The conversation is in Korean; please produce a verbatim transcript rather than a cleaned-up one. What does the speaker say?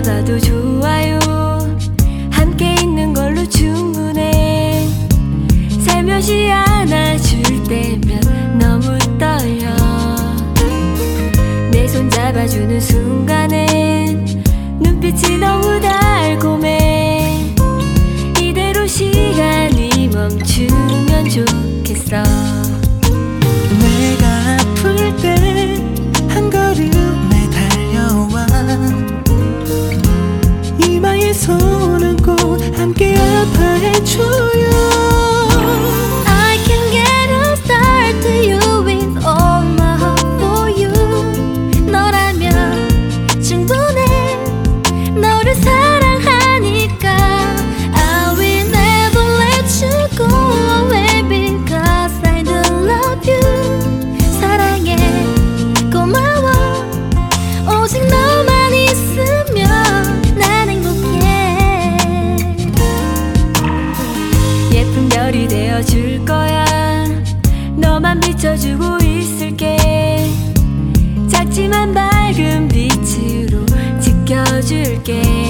잡아도 좋아요. 함께 있는 걸로 충분해. 살며시 안아줄 때면 너무 떨려. 내 손 잡아주는 순간엔 눈빛이 너무 달콤해. 이대로 시간이 멈추면 좋겠어. 내가 아플 때 한 걸음에 달려와 이마에 손 얹고 함께 아파해줘요. I can get a start to you with all my heart for you. 너라면 충분해. 너를 사랑하니까 I will never let you go away because I do love you. 사랑해 고마워. 오직 너만 있으면 난 행복해. 예쁜 별이 되어줄 거야. 너만 비춰주고 있을게. 작지만 밝은 빛으로 지켜줄게.